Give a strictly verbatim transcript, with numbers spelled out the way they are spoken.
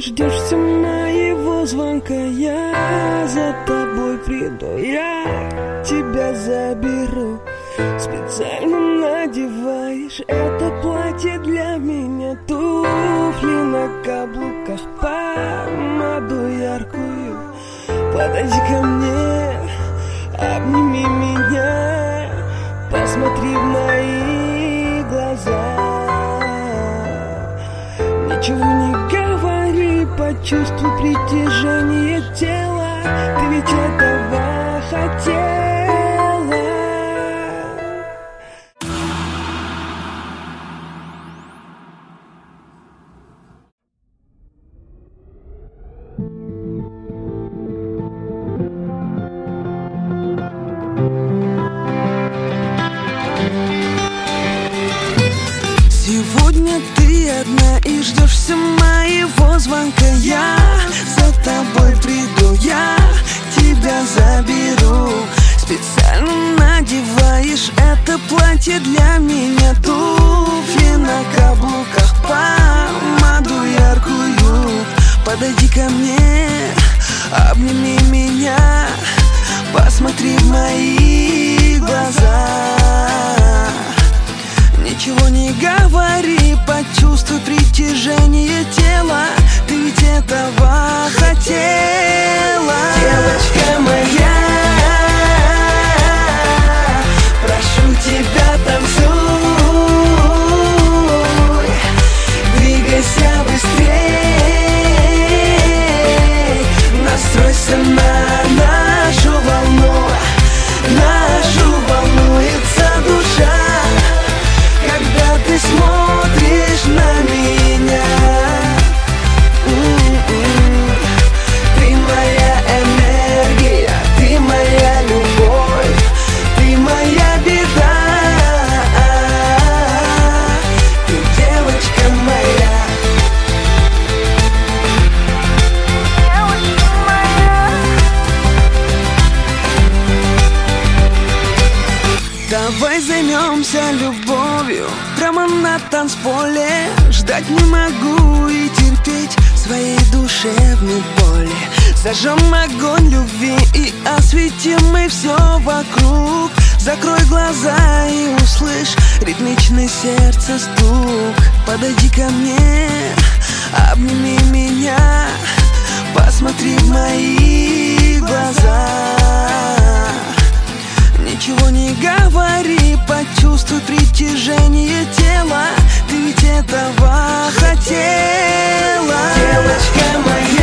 ждешь все моего звонка, я за тобой приду, я тебя заберу. Специально надеваешь это платье для меня, туфли на каблуках, помаду яркую. Подойди ко мне, обними меня, посмотри в мои глаза. Ничего не говори, почувствуй притяжение тела, ты ведь этого хотела. Сегодня ты одна и ждешь все моего звонка, я за тобой приду, я тебя заберу. Специально надеваешь это платье для меня, туфли на каблуках, помаду яркую. Подойди ко мне, обними меня, посмотри в мои глаза. Ничего не говори, почувствуй притяжение тела, ты ведь этого хотела. Девочка моя, прошу тебя, танцуй, двигайся быстрей, настройся на нашу волну, нашу волнуется душа. Когда ты смотришь на меня, м-м-м. Ты моя энергия, ты моя любовь, ты моя беда, ты девочка моя. Девочка моя. Давай займемся любовью прямо на танцполе. Ждать не могу и терпеть своей душевной боли. Зажжем огонь любви и осветим мы все вокруг. Закрой глаза и услышь ритмичный сердца стук. Подойди ко мне, обними меня, посмотри в мои глаза. Ничего не говори, почувствуй притяжение тела, ты ведь этого хотела. Девочка моя,